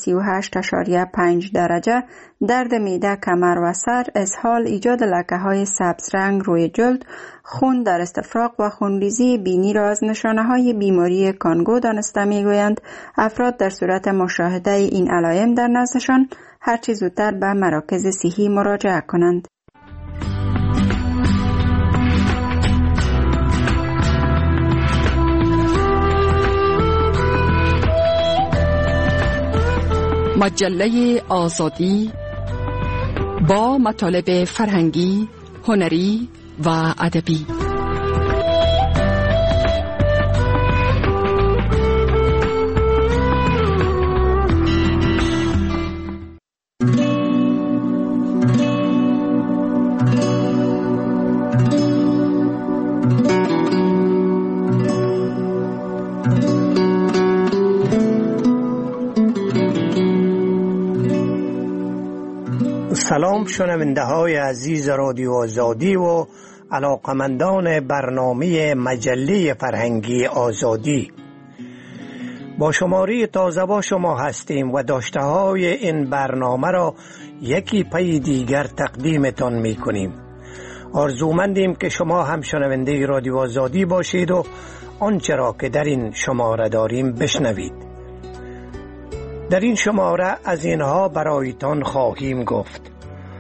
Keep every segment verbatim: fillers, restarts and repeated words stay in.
سی و هشت اشاریه پنج درجه، درد معده، کمر و سر، اسهال، ایجاد لکه‌های سبز رنگ روی جلد، خون در استفراغ و خونریزی بینی را از نشانه‌های بیماری کانگو دانسته می‌گویند. افراد در صورت مشاهده این علائم در نزدشان هرچی زودتر به مراکز صحی مراجعه کنند. مجله آزادی با مطالب فرهنگی، هنری و ادبی. سلام شنونده های عزیز رادیو آزادی و علاقمندان برنامه مجله فرهنگی آزادی. با شماره تازه با شما هستیم و داشته های این برنامه را یکی پی دیگر تقدیمتان می کنیم. آرزومندیم که شما هم شنونده رادیو آزادی باشید و آنچه را که در این شماره داریم بشنوید. در این شماره از اینها برایتان خواهیم گفت: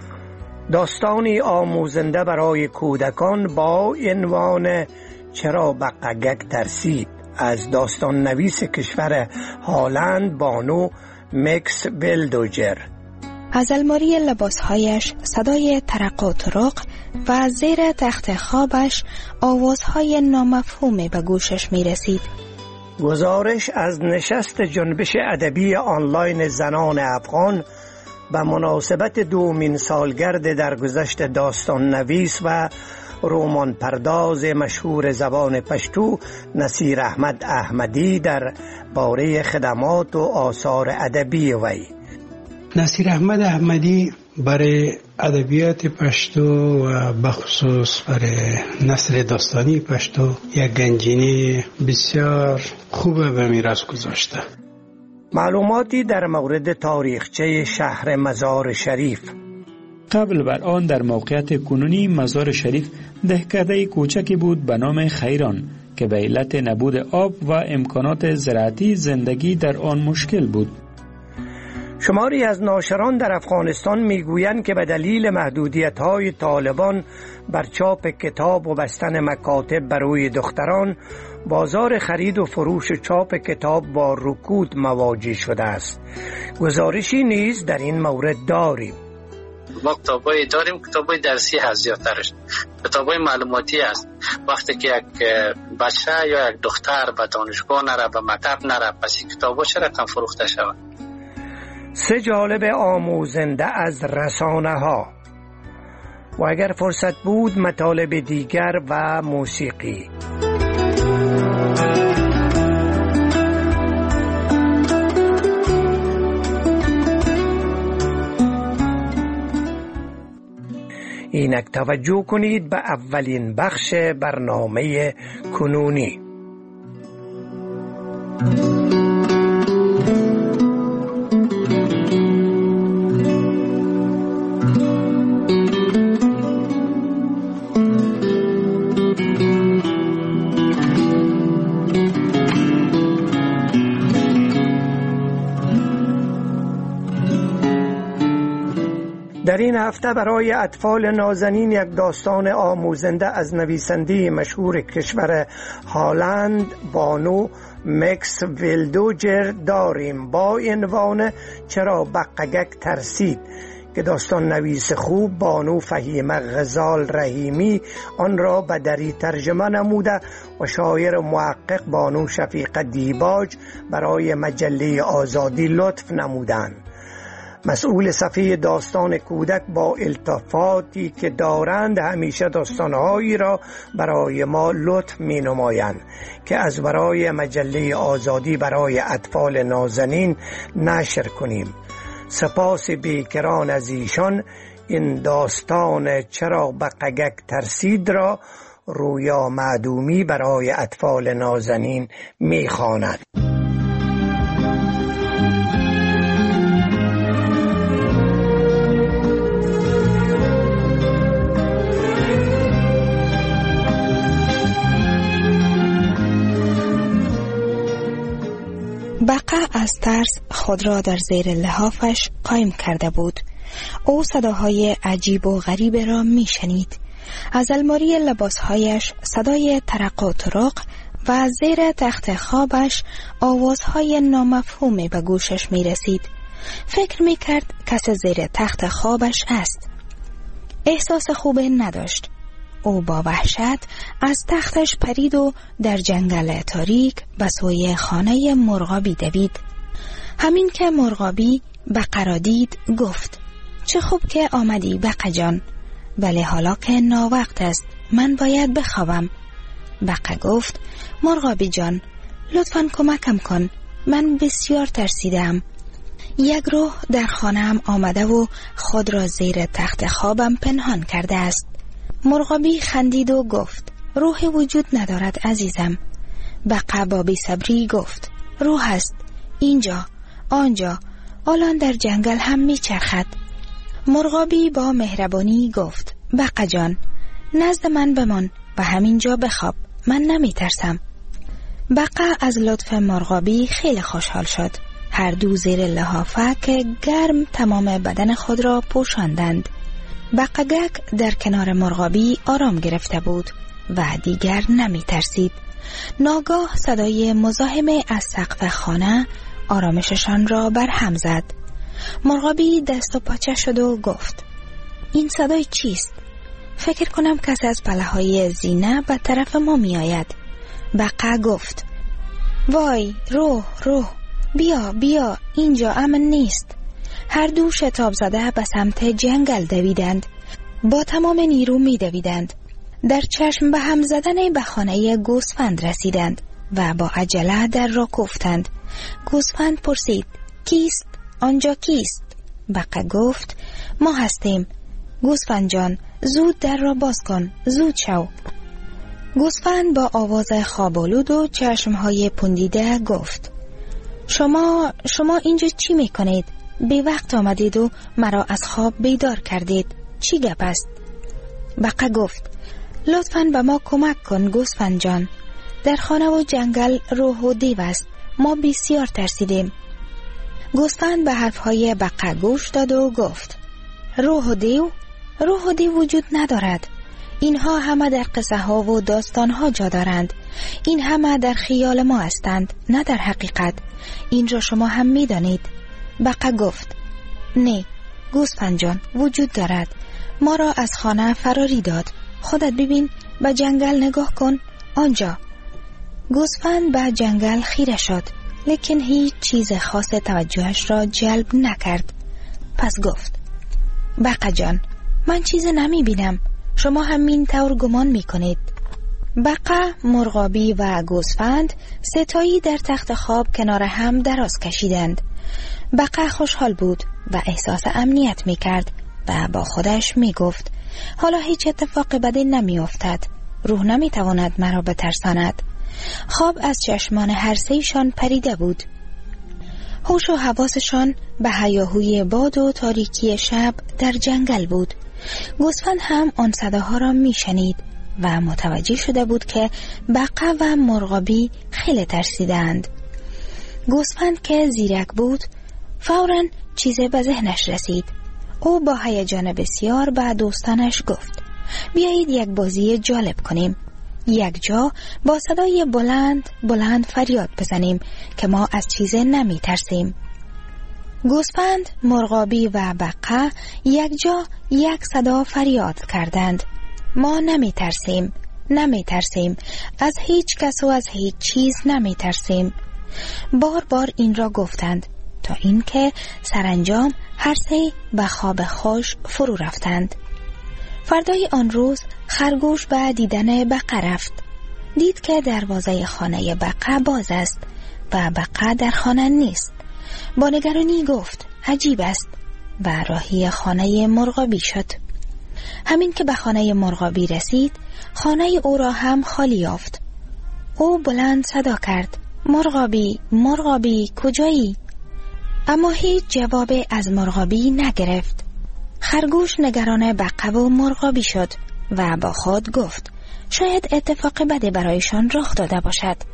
داستانی آموزنده برای کودکان با عنوان چرا بقگک ترسید، از داستان نویس کشور هالند بانو مکس ولدوجر. از الماری لباسهایش صدای ترق و ترق و زیر تخت خوابش آوازهای نامفهومی به گوشش می رسید. گزارش از نشست جنبش ادبی آنلاین زنان افغان به مناسبت دومین سالگرد درگذشت داستان نویس و رمان پرداز مشهور زبان پشتو نصیر احمد احمدی در باره خدمات و آثار ادبی وی. نصیر احمد احمدی برای ادبیات پشتو و بخصوص برای نثر داستانی پشتو یک گنجینه بسیار خوبه به میراث گذاشته. معلوماتی در مورد تاریخچه شهر مزار شریف. قبل بر آن در موقعیت کنونی مزار شریف دهکده کوچکی بود به نام خیران که به علت نبود آب و امکانات زراعتی زندگی در آن مشکل بود. شماری از ناشران در افغانستان میگویند که به دلیل محدودیت‌های طالبان بر چاپ کتاب و بستن مکاتب برای دختران، بازار خرید و فروش چاپ کتاب با رکود مواجه شده است. گزارشی نیز در این مورد داریم. ما کتابایی داریم، کتابای درسی هست زیادترش، کتابای معلوماتی است. وقتی که یک بچه یا یک دختر به دانشگاه نره، به مکتب نره، پس این کتابا چرا کم فروخته شود؟ سه جالب آموزنده از رسانه ها و اگر فرصت بود مطالب دیگر و موسیقی. اینک توجه کنید به اولین بخش برنامه کنونی. در این هفته برای اطفال نازنین یک داستان آموزنده از نویسنده مشهور کشور هالند بانو مکس ولدوجر داریم با عنوان چرا بقگک ترسید که داستان نویس خوب بانو فهیمه غزال رحیمی آن را به دری ترجمه نموده و شاعر و محقق بانو شفیقه دیباج برای مجله آزادی لطف نمودند. مسئول صفحه داستان کودک با التفاتی که دارند همیشه داستانهایی را برای ما لطف می نمایند که از برای مجله آزادی برای اطفال نازنین نشر کنیم. سپاس بیکران از ایشان این داستان چرا بقگک ترسید را رویا معدومی برای اطفال نازنین می خواند. از ترس خود را در زیر لحافش قایم کرده بود. او صداهای عجیب و غریب را می شنید. از الماری لباسهایش صدای ترق و طرق و از زیر تخت خوابش آوازهای نامفهومی به گوشش می رسید. فکر می کرد کس زیر تخت خوابش است. احساس خوب نداشت. او با وحشت از تختش پرید و در جنگل تاریک به سوی خانه مرغابی دوید. همین که مرغابی بقه را دید گفت: چه خوب که آمدی بقه جان، ولی حالا که ناوقت است من باید بخوابم. بقه گفت: مرغابی جان لطفاً کمکم کن، من بسیار ترسیدم. یک روح در خانه‌ام آمده و خود را زیر تخت خوابم پنهان کرده است. مرغابی خندید و گفت: روح وجود ندارد عزیزم. بقه با بی‌صبری گفت: روح است، اینجا، آنجا، الان در جنگل هم میچرخد. مرغابی با مهربانی گفت: بقه جان نزد من بمان و همینجا بخواب، من نمی ترسم. بقه از لطف مرغابی خیلی خوشحال شد. هر دو زیر لحافک گرم تمام بدن خود را پوشاندند. بقگک در کنار مرغابی آرام گرفته بود و دیگر نمی ترسید. ناگاه صدای مزاحم از سقف خانه آرامششان را برهم زد. مرغابی دست و پاچه شد و گفت: این صدای چیست؟ فکر کنم کسی از پله‌های زینه به طرف ما می آید. بقه گفت: وای روح روح، بیا بیا، اینجا امن نیست. هر دو شتاب زده به سمت جنگل دویدند. با تمام نیرو می دویدند. در چشم به هم زدن به خانه گوسفند رسیدند و با عجله در را کوفتند. گوسفند پرسید: کیست؟ آنجا کیست؟ بقه گفت: ما هستیم. گوسفند جان زود در را باز کن، زود شو. گوسفند با آواز خوابالود و چشمهای پوندیده گفت: شما شما اینجا چی میکنید؟ بی وقت آمدید و مرا از خواب بیدار کردید. چی گپ است؟ بقه گفت: لطفاً به ما کمک کن گوسفند جان. در خانه و جنگل روح و دیو است. ما بسیار ترسیدیم. گوسفند به حرفهای بقه گوش داد و گفت: روح و دیو؟ روح و دیو وجود ندارد. اینها همه در قصه ها و داستان ها جا دارند. این همه در خیال ما هستند، نه در حقیقت. این را شما هم می دانید. بقه گفت: نه گوسفند جان، وجود دارد. ما را از خانه فراری داد. خودت ببین، به جنگل نگاه کن، آنجا. گوسفند به جنگل خیره شد، لیکن هیچ چیز خاص توجهش را جلب نکرد. پس گفت: بقه جان من چیز نمی بینم، شما همین طور گمان می کنید. بقه، مرغابی و گوسفند ستایی در تخت خواب کنار هم دراز کشیدند. بقه خوشحال بود و احساس امنیت می کرد و با خودش می گفت: حالا هیچ اتفاق بدی نمی افتد. روح نمی تواند مرا بترساند. خواب از چشمان هر سه‌شان پریده بود. هوش و حواسشان به هیاهوی باد و تاریکی شب در جنگل بود. گوسفند هم آن صداها را می شنید و متوجه شده بود که بقه و مرغابی خیلی ترسیدند. گوسفند که زیرک بود فوراً چیزی به ذهنش رسید. او با هیجان بسیار به دوستانش گفت: بیایید یک بازی جالب کنیم. یک جا با صدای بلند بلند فریاد بزنیم که ما از چیزی نمی ترسیم. گوسفند، مرغابی و بقه یک جا یک صدا فریاد کردند: ما نمی ترسیم، نمی ترسیم، از هیچ کس و از هیچ چیز نمی ترسیم. بار بار این را گفتند تا اینکه سرانجام هر سه به خواب خوش فرو رفتند. فردای آن روز خرگوش به دیدن بقه رفت. دید که دروازه خانه بقه باز است و بقه در خانه نیست. با نگرانی گفت: عجیب است و راهی خانه مرغابی شد. همین که به خانه مرغابی رسید، خانه او را هم خالی یافت. او بلند صدا کرد: مرغابی، مرغابی، کجایی؟ اما هیچ جواب از مرغابی نگرفت. خرگوش نگران بقه و مرغابی شد و با خود گفت: شاید اتفاق بدی برایشان رخ داده باشد.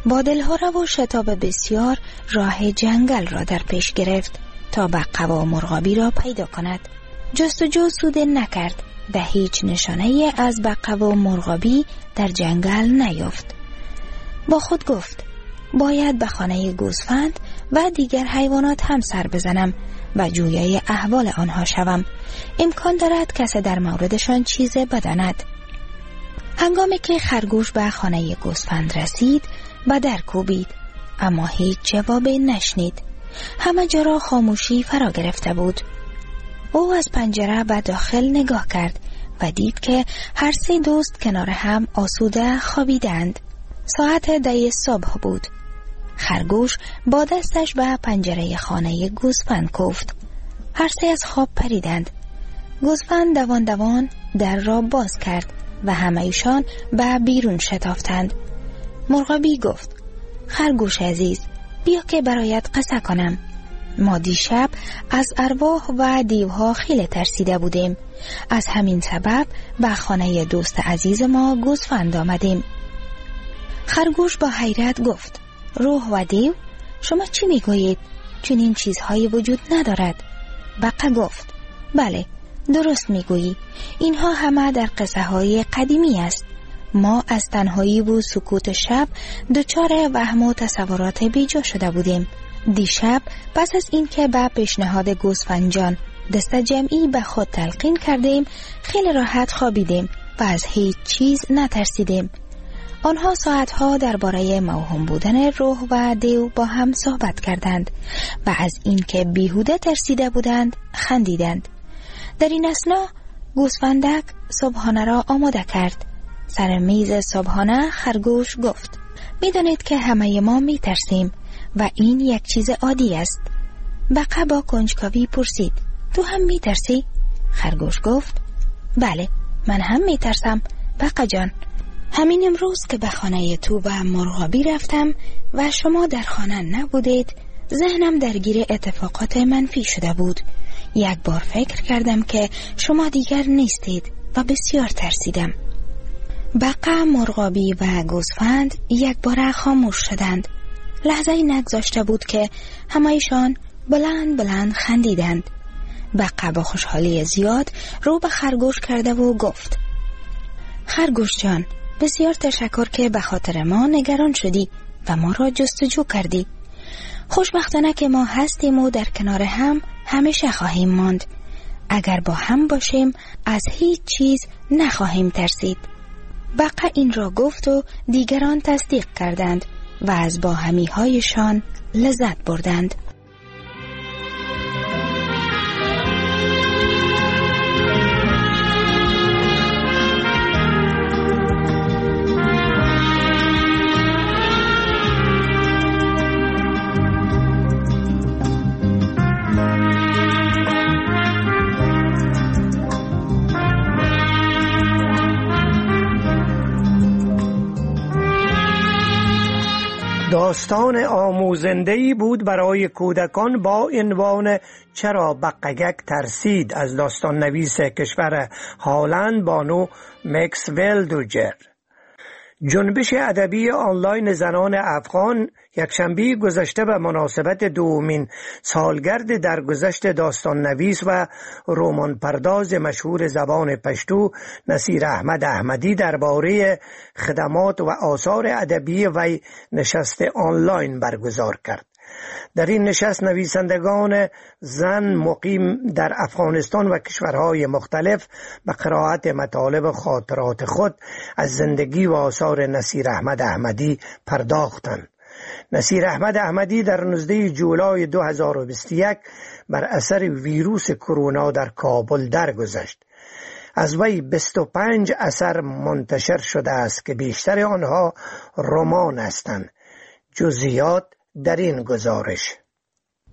با دلهره و شتاب بسیار راه جنگل را در پیش گرفت تا بقه و مرغابی را پیدا کند. جستجو سود نکرد و هیچ نشانه از بقه و مرغابی در جنگل نیافت. با خود گفت باید به خانه گوسفند و دیگر حیوانات هم سر بزنم و جویای احوال آنها شوم. امکان دارد کسی در موردشان چیز بداند. هنگامی که خرگوش به خانه گوسفند رسید به در کوبید، اما هیچ جوابی نشنید. همه جا را خاموشی فرا گرفته بود. او از پنجره به داخل نگاه کرد و دید که هر سه دوست کنار هم آسوده خوابیدند. ساعت ده صبح بود. خرگوش با دستش به پنجره خانه گوسفند کوفت. هر سه از خواب پریدند. گوسفند دوان دوان در را باز کرد و همه ایشان به بیرون شتافتند. مرغابی گفت خرگوش عزیز، بیا که برایت قصه کنم. ما دیشب از ارواح و دیوها خیلی ترسیده بودیم. از همین سبب به خانه دوست عزیز ما گوسفند آمدیم. خرگوش با حیرت گفت روح و دیو؟ شما چی میگویید؟ چنین چیزهایی وجود ندارد. بقه گفت بله، درست میگویی. اینها همه در قصه های قدیمی است. ما از تنهایی و سکوت شب دچار وهم و تصورات بیجا شده بودیم. دیشب پس از این که به پیشنهاد گوسفندجان دست جمعی به خود تلقین کردیم، خیلی راحت خوابیدیم و از هیچ چیز نترسیدیم. آنها ساعتها درباره موهوم بودن روح و دیو با هم صحبت کردند و از اینکه بیهوده ترسیده بودند خندیدند. در این اثنا گوسفندک صبحانه را آماده کرد. سر میز صبحانه خرگوش گفت میدانید که همه ما می ترسیم و این یک چیز عادی است. بقه با کنجکاوی پرسید تو هم می ترسی؟ خرگوش گفت بله، من هم می ترسم بقه جان. همین امروز که به خانه تو و مرغابی رفتم و شما در خانه نبودید، ذهنم درگیر اتفاقات منفی شده بود. یک بار فکر کردم که شما دیگر نیستید و بسیار ترسیدم. بقه، مرغابی و گوسفند یک بار خاموش شدند. لحظه‌ای نگذاشته بود که همه‌شان بلند بلند خندیدند. بقه با خوشحالی زیاد رو به خرگوش کرده و گفت خرگوش جان، بسیار تشکر که به خاطر ما نگران شدی و ما را جستجو کردی. خوشبختانه که ما هستیم و در کنار هم همیشه خواهیم ماند. اگر با هم باشیم از هیچ چیز نخواهیم ترسید. بقه این را گفت و دیگران تصدیق کردند و از باهمی هایشان لذت بردند. داستان آموزنده‌ای بود برای کودکان با عنوان چرا بقگک ترسید از داستان نویس کشور هالند بانو مکس ویلدوجر. جنبش ادبی آنلاین زنان افغان یکشنبه گذشته به مناسبت دومین سالگرد درگذشت داستان نویس و رمان پرداز مشهور زبان پشتو نصیر احمد احمدی درباره خدمات و آثار ادبی وی نشست آنلاین برگزار کرد. در این نشست نویسندگان زن مقیم در افغانستان و کشورهای مختلف به قرائت مطالب خاطرات خود از زندگی و آثار نصیر احمد احمدی پرداختند. نصیر احمد احمدی در نوزدهم جولای دو هزار و بیست و یک بر اثر ویروس کرونا در کابل درگذشت. از وی بیست و پنج اثر منتشر شده است که بیشتر آنها رمان هستند. جزئیات در این گزارش.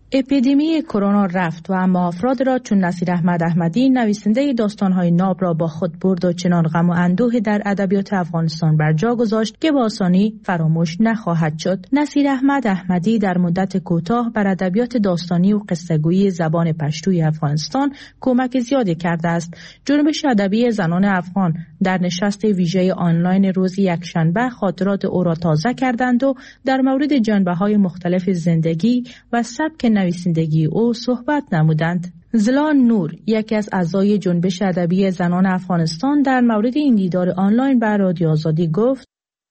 اپیدمی کرونا رفت و اما افراد را چون نصیر احمد احمدی نویسنده داستان‌های ناب را با خود برد و چنان غم و اندوه در ادبیات افغانستان بر جا گذاشت که با آسانی فراموش نخواهد شد. نصیر احمد احمدی در مدت کوتاه بر ادبیات داستانی و قصه‌گویی زبان پشتوی افغانستان کمک زیادی کرده است. جنبش ادبی زنان افغان در نشست ویژه آنلاین روز یکشنبه خاطرات او را تازه کردند و در مورد جنبه‌های مختلف زندگی و سبک نویسندگی او صحبت نمودند. زلان نور، یکی از اعضای جنبش ادبی زنان افغانستان، در مورد این دیدار آنلاین بر رادیو آزادی گفت: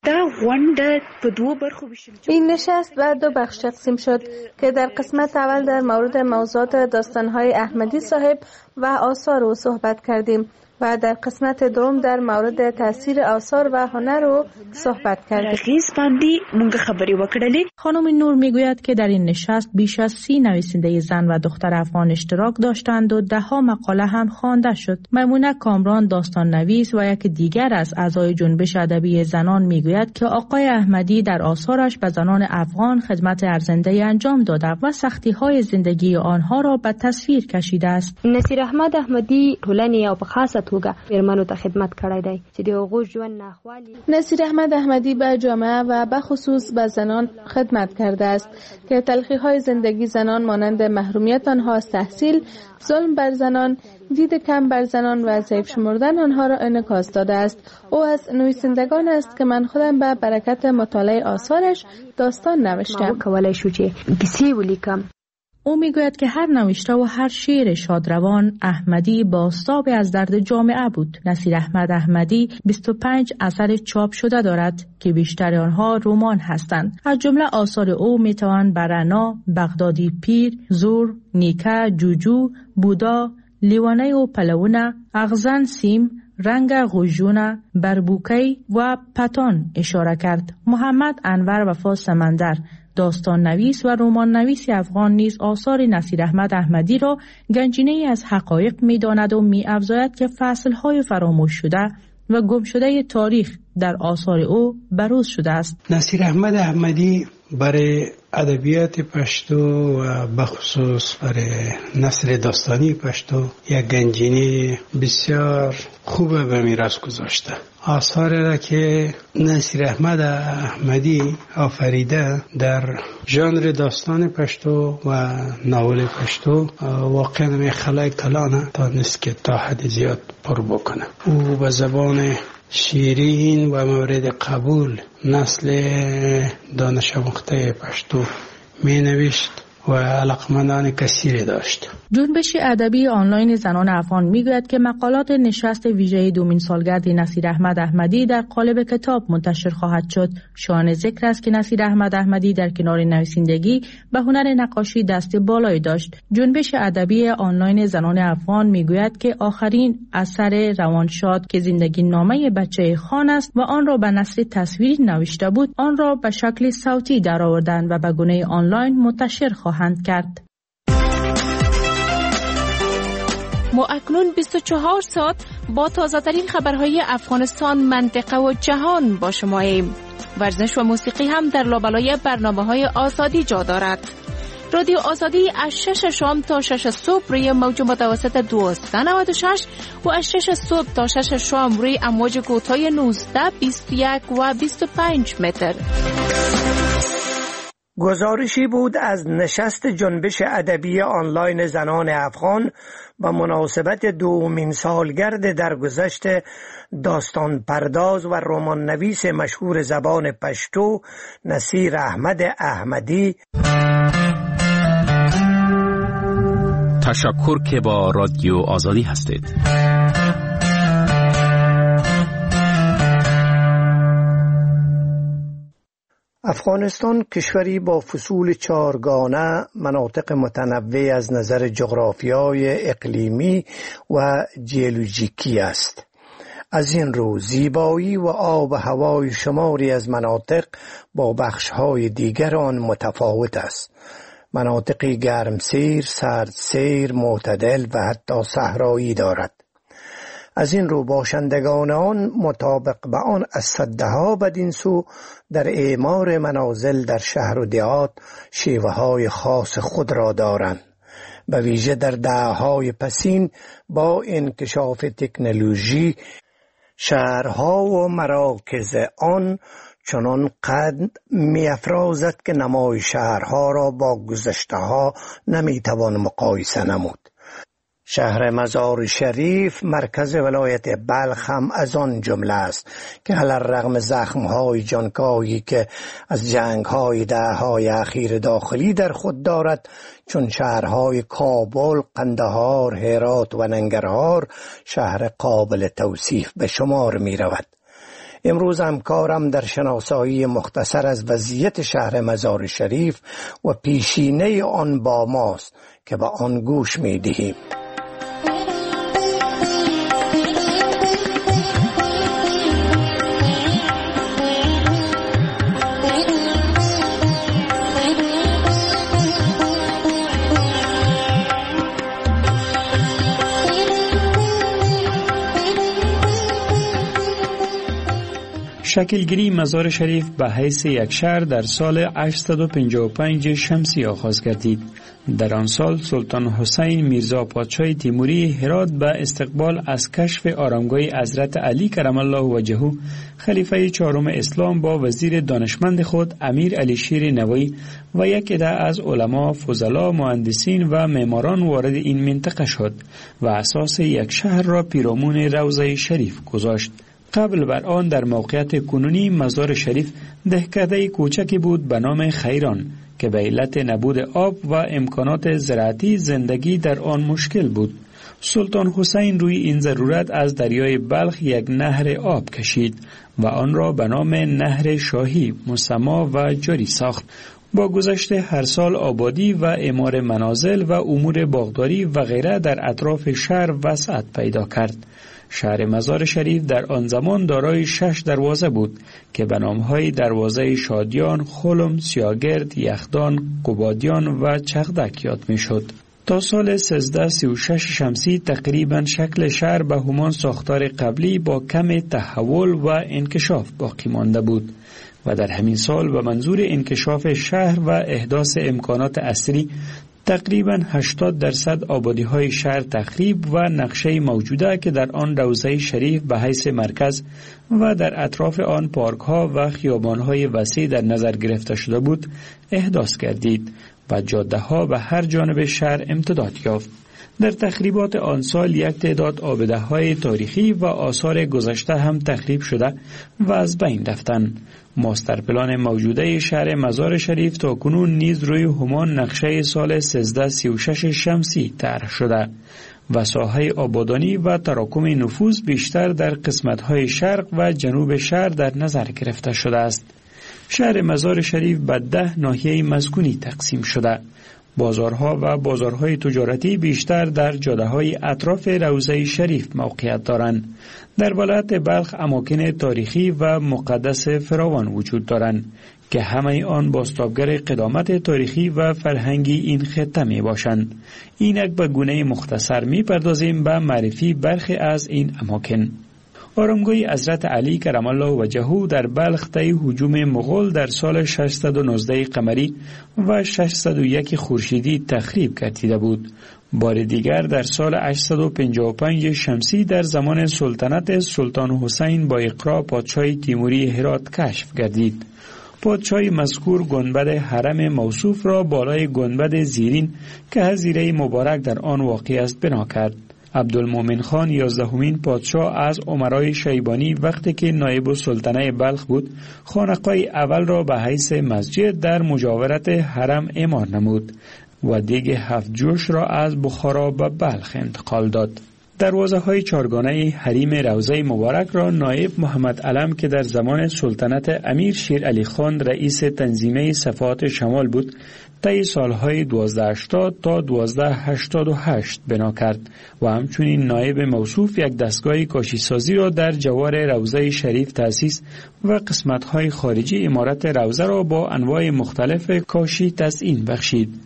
این نشست بر دو بخش تقسیم شد که در قسمت اول در مورد موضوعات داستان‌های احمدی صاحب و آثار او صحبت کردیم و در قسمت دوم در مورد تاثیر آثار و هنر او صحبت کردیم. خانم نور میگوید که در این نشست بیش از سی نویسنده زن و دختر افغان اشتراک داشتند و ده ها مقاله هم خوانده شد. میمونه کامران، داستان نویس و یک دیگر از اعضای جنبش ادبی زنان میگوید که آقای احمدی در آثارش به زنان افغان خدمت ارزنده انجام داده و سختی های زندگی آنها را به تصویر کشیده است. نصیر احمد احمدی ټولنې او په خاصه توګه میرمنو ته خدمت کړی دی چې د هغوی ژوند ناخوالي. نصیر احمد احمدی به جامعه و به خصوص به زنان خدمت کرده است که تلخی‌های زندگی زنان مانند محرومیت آنها از تحصیل، ظلم بر زنان، دید کم بر زنان و ضعیف شمردن آنها را انعکاس داده است. او از نویسندگان است که من خودم به برکت مطالعه آثارش داستان نوشتم. کولای شو چې کیسې ولیکم. او میگوید که هر نوشته و هر شعر شادروان احمدی بازتاب از درد جامعه بود. نصیر احمد احمدی بیست و پنج اثر چاپ شده دارد که بیشتر آنها رمان هستند. از جمله آثار او میتوان برنا، بغدادی پیر، زور، نیکه، جوجو، بودا، لیوانه و پلونه، اغزن سیم، رنگ غوژونه، بربوکی و پتان اشاره کرد. محمد انور وفا سمندر، داستان نویس و رمان نویس افغان نیز آثار نصیر احمد احمدی را گنجینه‌ای از حقایق می‌داند و می‌افزاید که فصل‌های فراموش شده و گم شده تاریخ در آثار او بروز شده است. نصیر احمد احمدی برای ادبیات پشتو و بخصوص برای نثر داستانی پشتو یک گنجینه بسیار خوب به میراث گذاشته. آثار را که نصیر احمد احمدی آفریده در ژانر داستان پشتو و ناول پشتو واقعا می خلای کلانه تا نیست که تا حد زیاد پر بکنه. او به زبان شیرین و مورد قبول نسل دانش آموخته پشتو می نوشت و علاقمندان کثیری داشت. جنبش ادبی آنلاین زنان افغان میگوید که مقالات نشست ویژه دومین سالگرد نصیر احمد احمدی در قالب کتاب منتشر خواهد شد. شایان ذکر است که نصیر احمد احمدی در کنار نویسندگی به هنر نقاشی دست بالایی داشت. جنبش ادبی آنلاین زنان افغان میگوید که آخرین اثر روانشاد که زندگی نامه بچه خان است و آن را به نثر تصویری نوشته بود، آن را به شکل صوتی درآوردند و به گونه آنلاین منتشر خواهند کرد. ما اکنون بیست و چهار ساعت با تازه ترین خبرهای افغانستان، منطقه و جهان با شماییم. ورزش و موسیقی هم در لابلای برنامه‌های آزادی جا دارد. رادیو آزادی از شش شام تا شش صبح روی موج متوسط دویست و نود و شش و از شش صبح تا شش شام روی امواج کوتاه نوزده، بیست و یک و بیست و پنج متر. گزارشی بود از نشست جنبش ادبی آنلاین زنان افغان با مناسبت دومین سالگرد درگذشت داستان پرداز و رمان نویس مشهور زبان پشتو نصیر احمد احمدی. تشکر که با رادیو آزادی هستید. افغانستان کشوری با فصول چارگانه، مناطق متنوع از نظر جغرافیای اقلیمی و جیولوژیکی است. از این رو زیبایی و آب و هوای شماری از مناطق با بخش‌های دیگر آن متفاوت است. مناطقی گرمسیر، سردسیر، معتدل و حتی صحرایی دارد. از این رو باشندگان آن مطابق به آن از سده ها بدین سو در اعمار منازل در شهر و دیهات شیوه های خاص خود را دارند. به ویژه در دهه‌های پسین با انکشاف تکنولوژی شهرها و مراکز آن چنان قد می افرازد که نمای شهرها را با گذشته ها نمی توان مقایسه نمود. شهر مزار شریف مرکز ولایت بلخ هم از آن جمله است که علی‌الرغم زخم‌های جانکاهی که از جنگ‌های دهه‌های اخیر داخلی در خود دارد، چون شهرهای کابل، قندهار، هرات و ننگرهار شهر قابل توصیف به شمار می رود. امروز هم کارم در شناسایی مختصر از وضعیت شهر مزار شریف و پیشینه آن با ماست که به آن گوش می دهیم. شکلگیری مزار شریف به حیث یک شهر در سال هشتصد و پنجاه و پنج شمسی آغاز گردید. در آن سال سلطان حسین میرزا پادشاه تیموری هرات به استقبال از کشف آرامگاه حضرت علی کرم الله وجهه خلیفه چهارم اسلام با وزیر دانشمند خود امیر علی شیر نوایی و یک عده از علما، فضلا، مهندسین و معماران وارد این منطقه شد و اساس یک شهر را پیرامون روضه شریف گذاشت. قبل بر آن در موقعیت کنونی مزار شریف دهکده کوچکی بود به نام خیران که به علت نبود آب و امکانات زراعتی زندگی در آن مشکل بود. سلطان حسین روی این ضرورت از دریای بلخ یک نهر آب کشید و آن را به نام نهر شاهی مسما و جاری ساخت. با گذشت هر سال آبادی و اعمار منازل و امور باغداری و غیره در اطراف شهر وسعت پیدا کرد. شهر مزار شریف در آن زمان دارای شش دروازه بود که به نامهای دروازه شادیان، خلم، سیاگرد، یخدان، قبادیان و چغدک یاد می شد. تا سال سیزده سی و شش شمسی تقریبا شکل شهر به همان ساختار قبلی با کم تحول و انکشاف باقی مانده بود و در همین سال به منظور انکشاف شهر و احداث امکانات عصری تقریباً هشتاد درصد آبادی های شهر تخریب و نقشه موجوده که در آن روضه شریف به حیث مرکز و در اطراف آن پارک ها و خیابان های وسیع در نظر گرفته شده بود احداث گردید و جاده ها به هر جانب شهر امتداد یافت. در تخریبات آن سال یک تعداد آبده های تاریخی و آثار گذشته هم تخریب شده و از بین رفتند. ماستر پلان موجوده شهر مزار شریف تا کنون نیز روی همان نقشه سال سیزده سی و شش شمسی طرح شده و ساحه آبادانی و تراکم نفوذ بیشتر در قسمت‌های شرق و جنوب شهر در نظر گرفته شده است. شهر مزار شریف به ده ناحیه مسکونی تقسیم شده. بازارها و بازارهای تجارتی بیشتر در جاده‌های اطراف روضه شریف موقعیت دارند. در ولایت بلخ اماکن تاریخی و مقدس فراوان وجود دارند که همه آن بازتابگر قدامت تاریخی و فرهنگی این خطه می باشند. اینک به گونه مختصر می پردازیم به معرفی برخی از این اماکن. آرامگاه حضرت علی کرم الله وجهه در بلخ طی هجوم مغول در سال ششصد و نوزده قمری و ششصد و یک خورشیدی تخریب گردیده بود. بار دیگر در سال هشتصد و پنجاه و پنج شمسی در زمان سلطنت سلطان حسین با اقرا پادشاه تیموری هرات کشف گردید. پادشاه مذکور گنبد حرم موصوف را بالای گنبد زیرین که حظیره مبارک در آن واقع است بنا کرد. عبدالمومن خان یازدهمین پادشاه از امرای شیبانی وقتی که نایب السلطنه بلخ بود خانقاه اول را به حیث مسجد در مجاورت حرم اعمار نمود و دیگ هفت جوش را از بخارا به بلخ انتقال داد. دروازه های چارگانه حریم روضه مبارک را نایب محمد علم که در زمان سلطنت امیر شیر علی خان رئیس تنظیمه صفات شمال بود طی سالهای دوازده هشتاد تا دوازده هشتاد و هشت بنا کرد و همچنین نایب موصوف یک دستگاه کاشی سازی را در جوار روضه شریف تأسیس و قسمت‌های خارجی عمارت روضه را با انواع مختلف کاشی تزیین بخشید.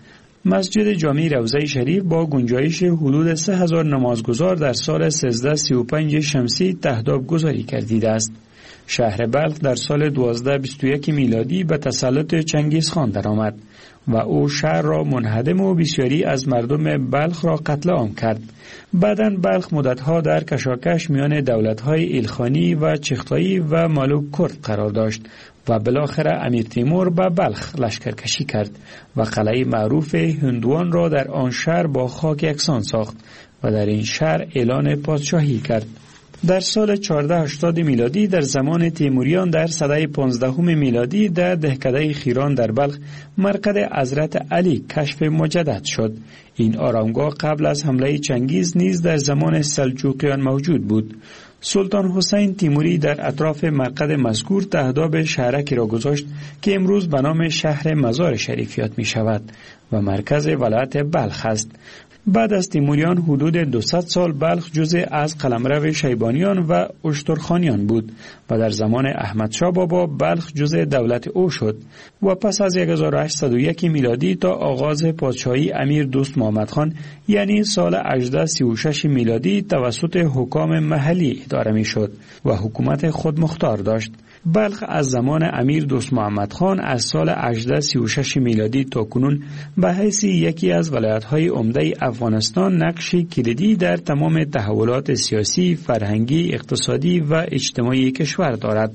مسجد جامع روضه شریف با گنجایش حدود سه هزار نمازگزار در سال سیزده سی و پنج شمسی تهداب گذاری کردیده است. شهر بلخ در سال دوازده بیست و یک میلادی به تسلط چنگیز خان درآمد و او شهر را منهدم و بسیاری از مردم بلخ را قتل عام کرد. بعداً بلخ مدتها در کشاکش میان دولت‌های ایلخانی و چغتایی و ملوک کرد قرار داشت و بالاخره امیر تیمور به بلخ لشکرکشی کرد و قلعه معروف هندوان را در آن شهر با خاک یکسان ساخت و در این شهر اعلان پادشاهی کرد. در سال چهارصد و هشتاد میلادی در زمان تیموریان در سده پانزدهم میلادی در دهکده خیران در بلخ مرقد حضرت علی کشف مجدد شد. این آرامگاه قبل از حمله چنگیز نیز در زمان سلجوقیان موجود بود. سلطان حسین تیموری در اطراف مرقد مذکور تهداب شهرکی را گذاشت که امروز به نام شهر مزار شریف یاد می شود و مرکز ولایت بلخ است. بعد از تیموریان حدود دویست سال بلخ جزء از قلمرو شیبانیان و اشترخانیان بود و در زمان احمد شاه بابا بلخ جزء دولت او شد و پس از هزار و هشتصد و یک میلادی تا آغاز پادشاهی امیر دوست محمد خان یعنی سال هجده سی و شش میلادی توسط حکام محلی اداره می شد و حکومت خود مختار داشت. بلخ از زمان امیر دوست محمد خان از سال هجده سی و شش میلادی تا کنون به حیث یکی از ولایت‌های عمده افغانستان نقشی کلیدی در تمام تحولات سیاسی، فرهنگی، اقتصادی و اجتماعی کشور دارد.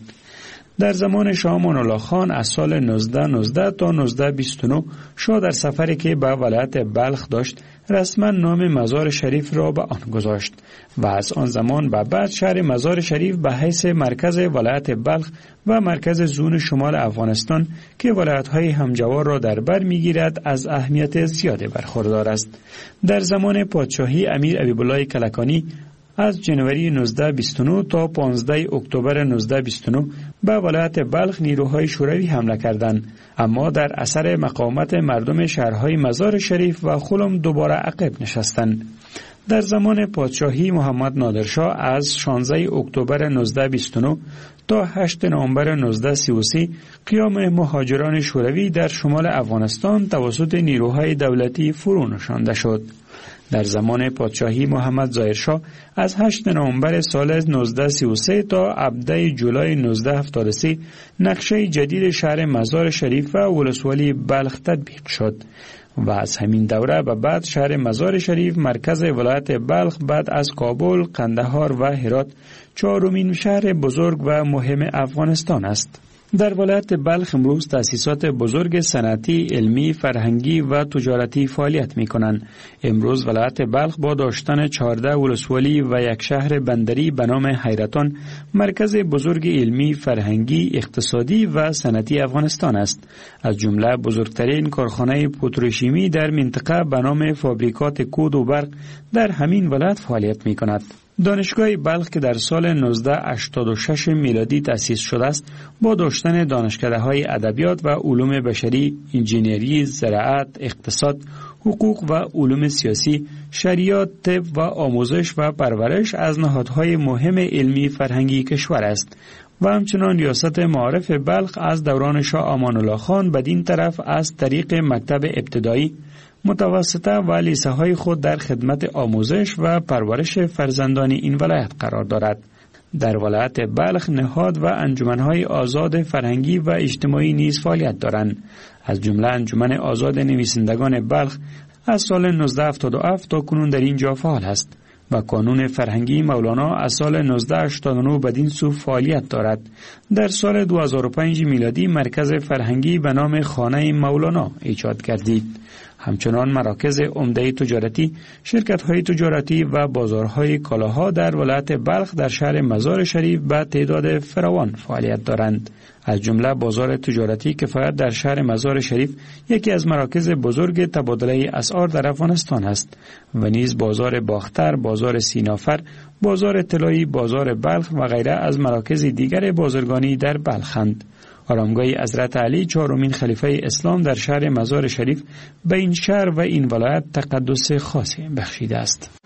در زمان شاه امان الله خان از سال نوزده نوزده تا نوزده بیست و نه شاه در سفری که به ولایت بلخ داشت رسما نام مزار شریف را به آن گذاشت و از آن زمان به بعد شهر مزار شریف به حیث مرکز ولایت بلخ و مرکز زون شمال افغانستان که ولایت‌های همجوار را در بر می‌گیرد از اهمیت زیادی برخوردار است. در زمان پادشاهی امیر حبیب‌الله کلکانی از جنوری نوزده بیست و نه تا پانزده اکتبر نوزده بیست و نه به ولایت بلخ نیروهای شوروی حمله کردند، اما در اثر مقاومت مردم شهرهای مزار شریف و خلم دوباره عقب نشستند. در زمان پادشاهی محمد نادرشاه از شانزده اکتبر نوزده بیست و نه تا هشتم نوامبر نوزده سی و سه قیام مهاجران شوروی در شمال افغانستان توسط نیروهای دولتی فرو نشانده شد. در زمان پادشاهی محمد ظاهرشاه از هشتم نوامبر سال نوزده سی و سه تا هفدهم جولای نوزده هفتاد و سه نقشه جدید شهر مزار شریف و ولسوالی بلخ تطبیق شد و از همین دوره به بعد شهر مزار شریف مرکز ولایت بلخ بعد از کابل، قندهار و هرات چهارمین شهر بزرگ و مهم افغانستان است. در ولایت بلخ امروز تأسیسات بزرگ صنعتی، علمی، فرهنگی و تجارتی فعالیت می کنند. امروز ولایت بلخ با داشتن چهارده ولسوالی و یک شهر بندری به نام حیرتان مرکز بزرگ علمی، فرهنگی، اقتصادی و صنعتی افغانستان است. از جمله بزرگترین کارخانه پتروشیمی در منطقه به نام فابریکات کود و برق در همین ولایت فعالیت می کند. دانشگاه بلخ که در سال نوزده هشتاد و شش میلادی تأسیس شده است با داشتن دانشکده‌های ادبیات و علوم بشری، انجینری، زراعت، اقتصاد، حقوق و علوم سیاسی، شریعت، طب و آموزش و پرورش از نهادهای مهم علمی فرهنگی کشور است و همچنان ریاست معارف بلخ از دوران شاه امان الله خان بدین طرف از طریق مکتب ابتدایی، متوسطه و لیسه های خود در خدمت آموزش و پرورش فرزندان این ولایت قرار دارد. در ولایت بلخ نهاد و انجمنهای آزاد فرهنگی و اجتماعی نیز فعالیت دارند. از جمله انجمن آزاد نویسندگان بلخ از سال نوزده هفتاد و هفت تا کنون در اینجا فعال است و کانون فرهنگی مولانا از سال نوزده هشتاد و نه بدین سو فعالیت دارد. در سال دو هزار و پنج میلادی مرکز فرهنگی به نام خانه مولانا ایجاد گردید. همچنان مراکز عمده تجارتی، شرکت‌های تجارتی و بازارهای کالاها در ولایت بلخ در شهر مزار شریف به تعداد فراوان فعالیت دارند. از جمله بازار تجارتی کفایت در شهر مزار شریف یکی از مراکز بزرگ تبادله اسعار در افغانستان است و نیز بازار باختر، بازار سینافر، بازار طلایی، بازار بلخ و غیره از مراکز دیگر بازرگانی در بلخند. آرامگاه حضرت علی چهارمین خلیفه اسلام در شهر مزار شریف به این شهر و این ولایت تقدس خاصی بخشیده است.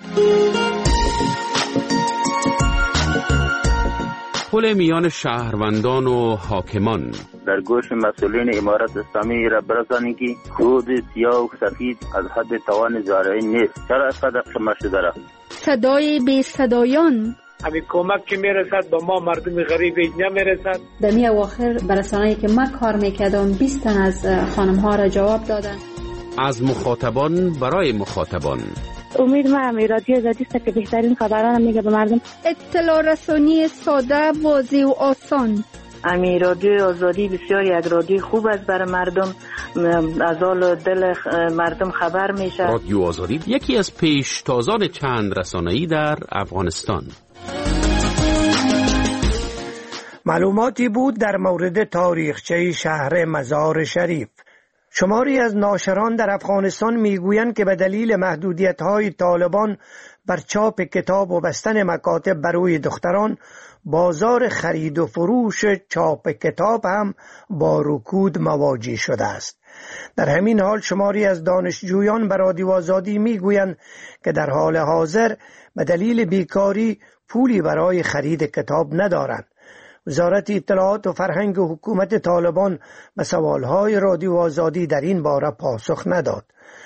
پل میان شهروندان و حاکمان. در گوش مسئولین امارت اسلامی را برسانید که کود سیاه و سفید از حد توان زارعی نیست. چرا صدق شما شده را؟ صدای بی صدایان همین کمک که میرسد به ما مردم غریب نمیرسد. در می اواخر برسانه‌ای که ما کار میکردم بیست تن از خانم ها را جواب دادن. از مخاطبان برای مخاطبان. امید ما هم رادیو آزادی است که بهترین خبران میگه به مردم. اطلاع رسانی ساده، واضح و آسان. امی رادیو آزادی بسیار یک رادیو خوب است برای مردم، از حال دل مردم خبر میشه. رادیو آزادی یکی از پیشتازان چند رسانه‌ای در افغانستان. معلوماتی بود در مورد تاریخچه شهر مزار شریف. شماری از ناشران در افغانستان میگویند که به دلیل محدودیت‌های طالبان بر چاپ کتاب و بستن مکاتب برای دختران، بازار خرید و فروش چاپ کتاب هم با رکود مواجه شده است. در همین حال شماری از دانشجویان به رادیو آزادی میگویند که در حال حاضر به دلیل بیکاری پولی برای خرید کتاب ندارند. وزارت اطلاعات و فرهنگ حکومت طالبان به سوالهای رادیو آزادی در این باره پاسخ نداد.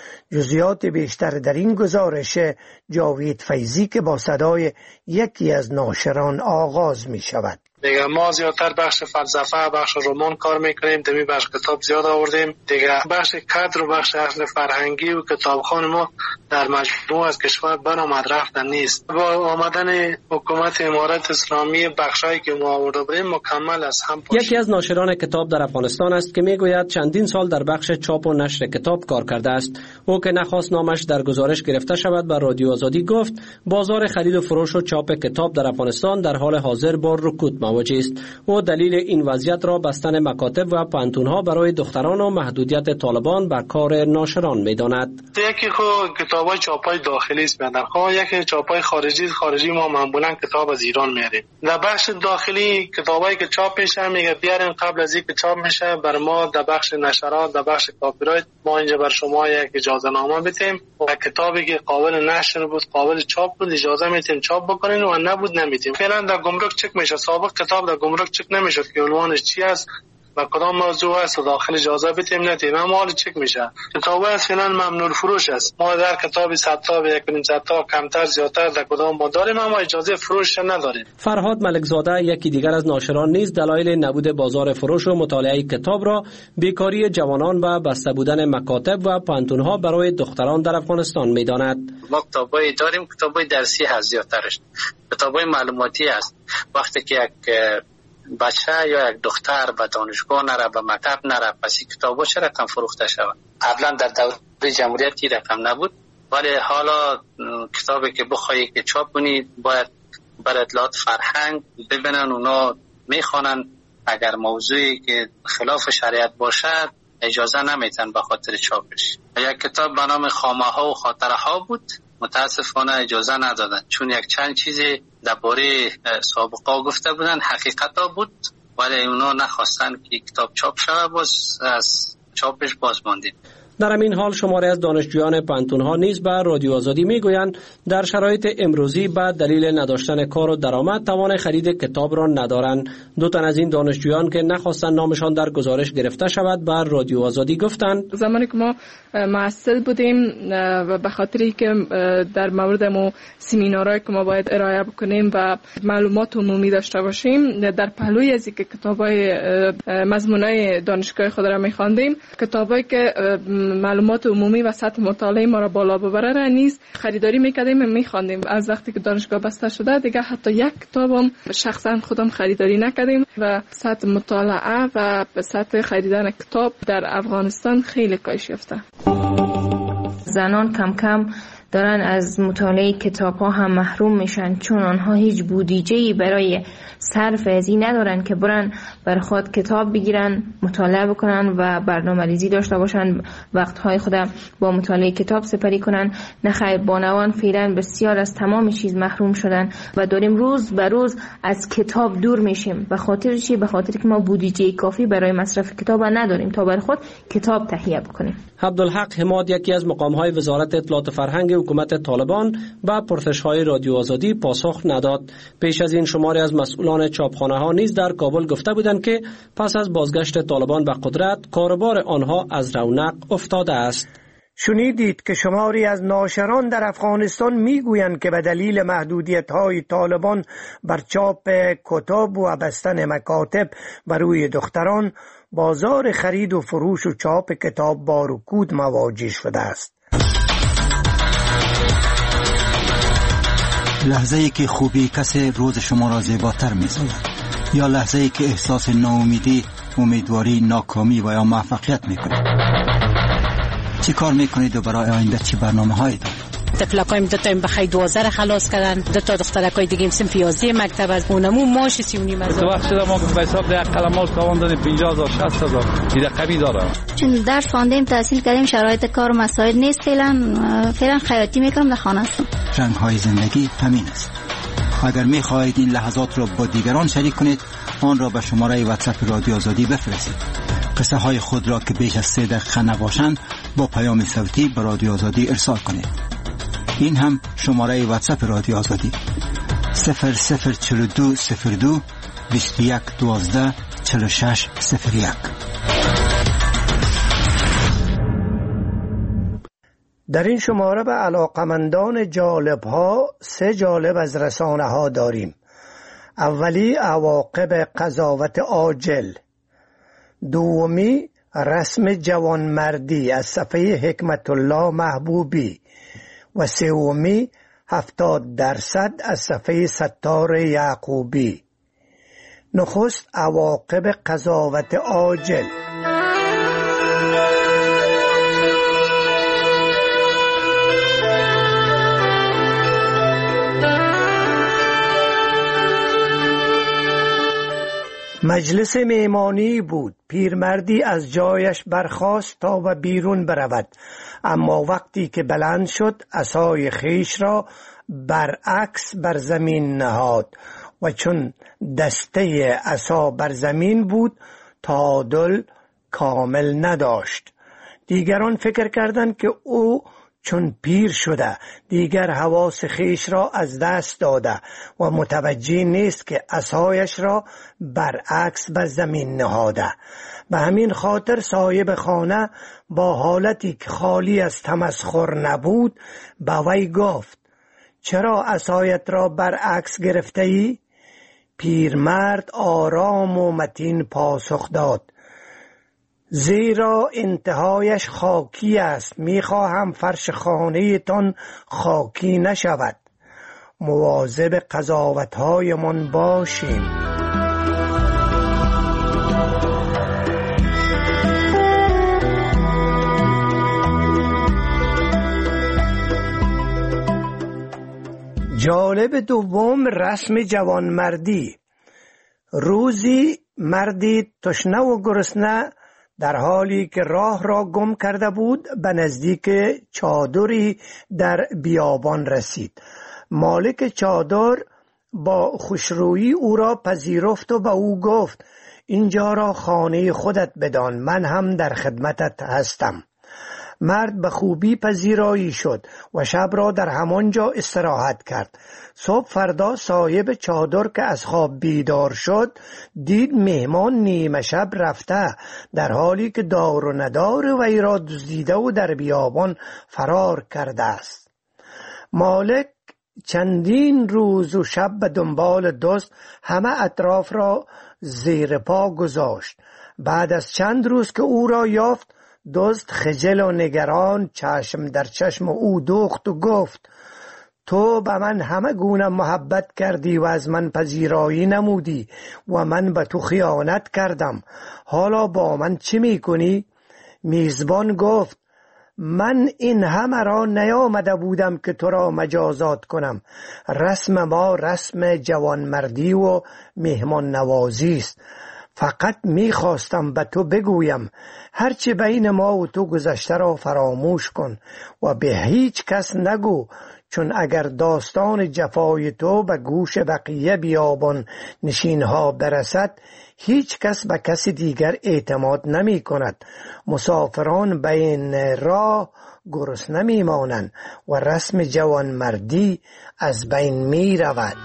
جزئیات بیشتر در این گزارش جاوید فیضی که با صدای یکی از ناشران آغاز می شود. دیگه ما زیادتر بخش فلسفه، بخش رمان کار میکنیم، دمی بخش کتاب زیاد آوردیم. دیگه بخش کادر و بخش اصل فرهنگی و کتابخانه ما در مجموع از کشور برآمد رفتن نیست. با آمدن حکومت امارت اسلامی بخشایی که ما آورده بودیم مکمل از هم پاشید. یکی از ناشران کتاب در افغانستان است که میگوید چندین سال در بخش چاپ و نشر کتاب کار کرده است. او که نخواست نامش در گزارش گرفته شود بر رادیو آزادی گفت بازار خرید و فروش و چاپ کتاب در افغانستان در حال حاضر با رکود مواجه است. او دلیل این وضعیت را بستن مکاتب و پانتون‌ها برای دختران و محدودیت طالبان بر کار ناشران می‌داند. یکی خو کتابای چاپای داخلی است بدن، خو یکی چاپای خارجی خارجی ما معمولا کتاب از ایران میاریم. در بخش داخلی کتابایی که چاپ میشه میگه بیارین قبل از اینکه چاپ میشه بر ما در بخش نشرات در بخش کاپی رایت ما اینجا بر شما یک اجازه نامه بدیم و کتابی که قابل نشر بود قابل چاپ بود اجازه میتیم چاپ بکنین و نبود نمیتیم. فعلا در گمرک چک میشه. سابق کتاب در گمرک چک نمیشد که عنوانش چی است و کدام موضوع است و داخل اجازه بدیم ندیم، اما حال چک میشه. کتاب است فعلا ممنوع فروش است. ما در کتاب صد تا و یک و نیم صد تا کمتر زیادتر در کدام ما داریم اما اجازه فروش نداریم. فرهاد ملکزاده یکی دیگر از ناشران نیز دلایل نبود بازار فروش و مطالعه کتاب را بیکاری جوانان و بسته بودن مکاتب و پانتون‌ها برای دختران در افغانستان می‌داند. ما کتابای داریم، کتابای درسی هست زیادترش. کتابای معلوماتی است. وقتی که یک بچه یا یک دختر به دانشگاه نره به مکتب نره پس کتابا چه رقم فروخته شود؟ قبلا در دوره جمهوریت این رقم نبود، ولی حالا کتابی که بخوایی که چاپ کنی باید بر اطلاعات فرهنگ ببینن، اونا میخوانن. اگر موضوعی که خلاف شریعت باشد اجازه نمیتن به خاطر چاپش. یک کتاب به نام خامه ها و خاطره ها بود، متاسفانه اجازه ندادن چون یک چند چیزی درباره سابقه گفته بودن حقیقت ها بود ولی اونا نخواستن که کتاب چاپ شود، باز از چاپش باز ماندیم. در همین حال شماری از دانشجویان پانتون‌ها نیز به رادیو آزادی میگویند در شرایط امروزی به دلیل نداشتن کار و درآمد توان خرید کتاب را ندارند. دو تن از این دانشجویان که نخواستند نامشان در گزارش گرفته شود بر رادیو آزادی گفتند زمانی که ما محصل بودیم و به خاطری که در مورد ما سمینارهایی که ما باید ارائه بکنیم و معلومات عمومی داشته باشیم در پهلوی از اینکه کتابای مضمونای دانشگاه خود را می‌خواندیم، کتابایی که معلومات عمومی و سطح مطالعه ما را بالا ببره را نیز خریداری میکردیم و میخواندیم. از وقتی که دانشگاه بسته شده دیگه حتی یک کتابم شخصا خودم خریداری نکردیم و سطح مطالعه و سطح خریدن کتاب در افغانستان خیلی کاهش یافته. زنان کم کم دارن از مطالعه کتاب ها هم محروم میشن چون آنها هیچ بودجه‌ای برای صرف از این ندارن که برن بر خود کتاب بگیرن مطالعه بکنن و برنامه‌ریزی داشته باشن، وقتهای خود با مطالعه کتاب سپری کنن. نخیر، بانوان فعلا بسیار از تمام چیز محروم شدن و داریم روز به روز از کتاب دور میشیم. به خاطر چی؟ به خاطر که ما بودجه کافی برای مصرف کتاب نداریم تا بر خود کتاب تهیه بکنیم. عبدالحق حماد یکی از مقام‌های وزارت اطلاعات فرهنگ حکومت طالبان به پرسش‌های رادیو آزادی پاسخ نداد. پیش از این شماری از مسئولان چاپخانه‌ها نیز در کابل گفته بودند که پس از بازگشت طالبان به قدرت کاروبار آنها از رونق افتاده است. شنیدید که شماری از ناشران در افغانستان میگویند که به دلیل محدودیت‌های طالبان بر چاپ کتاب و بستن مکاتب بر روی دختران، بازار خرید و فروش و چاپ کتاب با رکود مواجه شده است. لحظه ای که خوبی کسی روز شما را زیباتر می‌سازد، یا لحظه ای که احساس ناامیدی، امیدواری، ناکامی و یا موفقیت می‌کنید. چی کار میکنید و برای آینده چی برنامه هایی دارید؟ طفلکایم دو تا بخای دوازده را خلاص کردن، دو تا دخترکای دیگه صنف یازده مکتب از اونمو ماش سی و نیم هزار. تو وقت شده ما به حساب ده قلماش تاوان دادیم پنجاه هزار شصت هزار دیگه قوی داره. چون درس خواندیم تحصیل کردیم شرایط کار و مسائل نیست، فعلا فعلا خیاطی میکنم در خانه هستم. رنگ های زندگی همین است. اگر میخواهید این لحظات را با دیگران شریک کنید، آن را به شماره واتساپ رادیو آزادی بفرستید. قصه های خود را که بیش از سه دقیقه نباشند با پیام صوتی به رادیو آزادی ارسال کنید. این هم شماره واتساپ رادیو آزادی صفر صفر چهل و دو صفر دو بیست و یک دوازده چهل و شش صفر یک. در این شماره به علاقمندان جالب ها سه جالب از رسانه ها داریم. اولی عواقب قضاوت عاجل، دومی رسم جوانمردی از صفحه حکمت الله محبوبی و سومی هفتاد درصد از صفحه ستار یعقوبی. نخست عواقب قضاوت عاجل. مجلس مهمانی بود. پیرمردی از جایش برخاست تا و بیرون برود، اما وقتی که بلند شد عصای خیش را برعکس بر زمین نهاد و چون دسته عصا بر زمین بود تعادل کامل نداشت. دیگران فکر کردند که او چون پیر شده دیگر حواس خیش را از دست داده و متوجه نیست که عصایش را برعکس بر زمین نهاده. به همین خاطر صاحب خانه با حالتی که خالی از تمسخر نبود به وی گفت: چرا عصایت را برعکس گرفته ای؟ پیرمرد آرام و متین پاسخ داد: زیرا انتهایش خاکی است، میخواهم فرش خانه تان خاکی نشود. مواظب قضاوت‌های من باشیم. جالب دوم رسم جوانمردی. روزی مردی تشنه و گرسنه در حالی که راه را گم کرده بود به نزدیک چادری در بیابان رسید. مالک چادر با خوشرویی او را پذیرفت و به او گفت: اینجا را خانه خودت بدان، من هم در خدمتت هستم. مرد به خوبی پذیرایی شد و شب را در همانجا استراحت کرد. صبح فردا صاحب چادر که از خواب بیدار شد دید مهمان نیمه شب رفته، در حالی که دار و ندار وی را دزدیده و در بیابان فرار کرده است. مالک چندین روز و شب به دنبال دزد همه اطراف را زیر پا گذاشت. بعد از چند روز که او را یافت، دزد خجل و نگران چشم در چشم او دوخت و گفت: تو به من همه گونه محبت کردی و از من پذیرایی نمودی و من به تو خیانت کردم، حالا با من چی میکنی؟ میزبان گفت: من این همه را نیامده بودم که تو را مجازات کنم. رسم ما رسم جوانمردی و مهمان نوازی است. فقط میخواستم به تو بگویم هرچی بین ما و تو گذشته را فراموش کن و به هیچ کس نگو، چون اگر داستان جفای تو به گوش بقیه بیابان نشینها برسد، هیچ کس به کسی دیگر اعتماد نمی کند. مسافران بین راه گرسنه نمی مانند و رسم جوانمردی از بین می رود.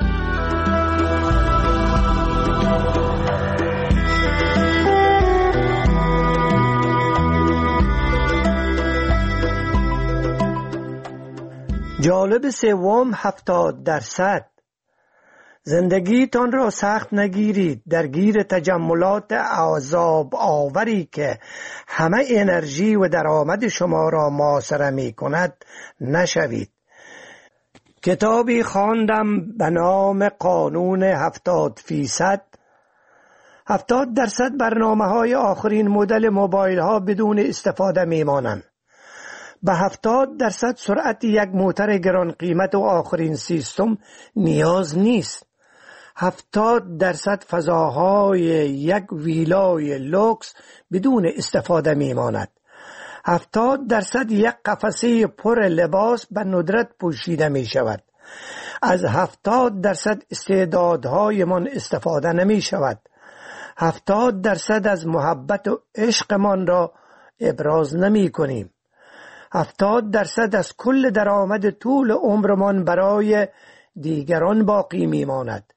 جالب سوم، هفتاد درصد. زندگیتان را سخت نگیرید، درگیر تجملات عذاب آوری که همه انرژی و درآمد شما را محاصره می کند نشوید. کتابی خواندم به نام قانون هفتاد فیصد. هفتاد درصد برنامه های آخرین مدل موبایل ها بدون استفاده می مانند. به هفتاد درصد سرعت یک موتر گران قیمت و آخرین سیستم نیاز نیست. هفتاد درصد فضاهای یک ویلای لوکس بدون استفاده می ماند. هفتاد درصد یک قفسه پر لباس به ندرت پوشیده می شود. از هفتاد درصد استعدادهای من استفاده نمی شود. هفتاد درصد از محبت و عشقمان را ابراز نمی کنیم. هفتاد درصد از کل درآمد طول عمرمان برای دیگران باقی می ماند.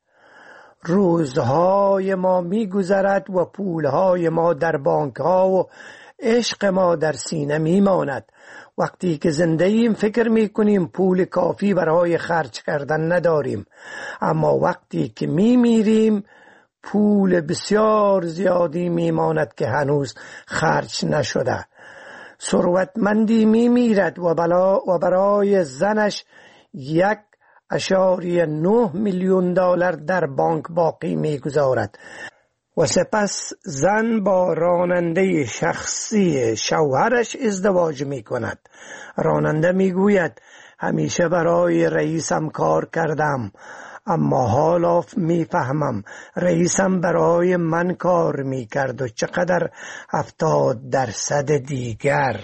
روزهای ما می گذرد و پولهای ما در بانک ها و عشق ما در سینه می ماند. وقتی که زنده ایم فکر می کنیم پول کافی برای خرج کردن نداریم، اما وقتی که می میریم پول بسیار زیادی می ماند که هنوز خرج نشده. ثروتمندی می میرد و, و برای زنش یک اشاریه نه میلیون دلار در بانک باقی می گذارد و سپس زن با راننده شخصی شوهرش ازدواج می کند. راننده می گوید همیشه برای رئیسم کار کردم، اما حالا می فهمم رئیسم برای من کار می کرد. و چقدر هفتاد درصد دیگر.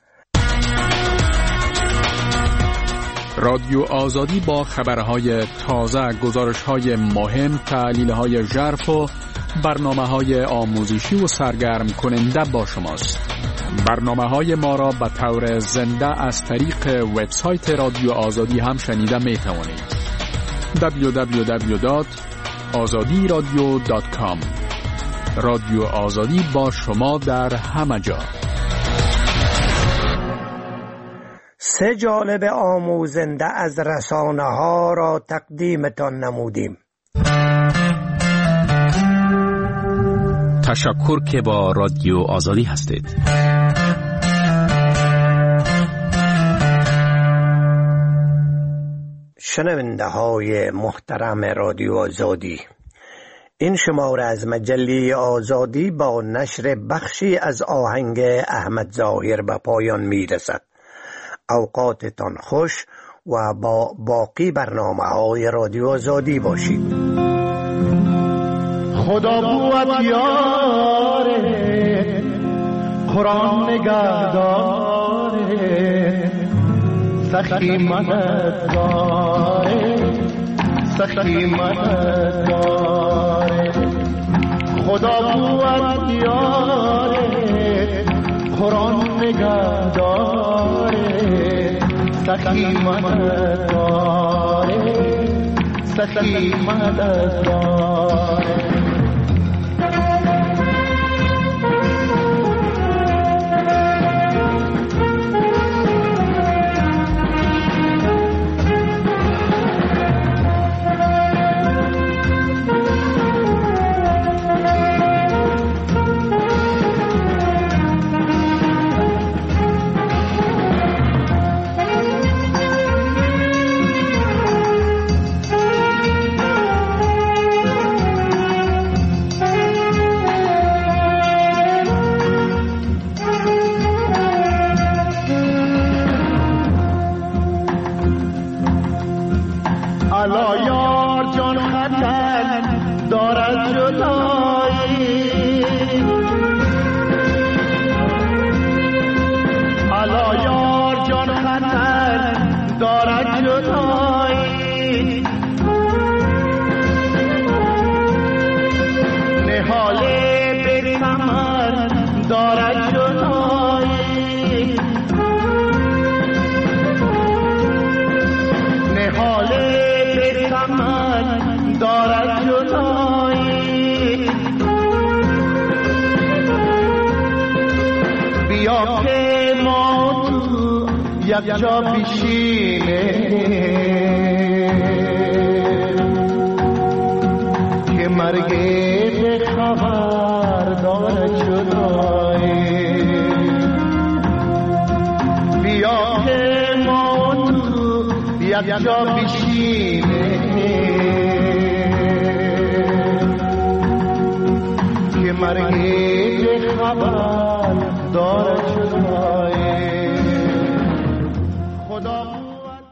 رادیو آزادی با خبرهای تازه، گزارشهای مهم، تحلیلهای ژرف و برنامه‌های آموزشی و سرگرم کننده با شماست. برنامه‌های ما را به طور زنده از طریق وبسایت رادیو آزادی هم شنیده می توانید. دبلیو دبلیو دبلیو دات آزادی رادیو دات کام. رادیو آزادی با شما در همه جا. سه جالب آموزنده از رسانه ها را تقدیمتان نمودیم. تشکر که با رادیو آزادی هستید. شنونده های محترم رادیو آزادی، این شماره از مجله آزادی با نشر بخشی از آهنگ احمد ظاهر به پایان می رسد. اوقاتتان خوش و با باقی برنامه های رادیو آزادی باشید. خدا بود یاره، قرآن نگهداره، سخی مددگاره، سخی مددگاره. خدا بود یاره، قرآن نگهداره، سخی مددگاره، سخی مددگاره. الا یار جان خطر دارد جدایی، الا یار جان خطر دارد جدایی. نمک دارد جدایی. بیا که ما تو یک جا بشینیم که مرگ به خبر دارد جدایی. بیا که ما تو یک جا بشینیم که مرگ به خبر دارد جدایی.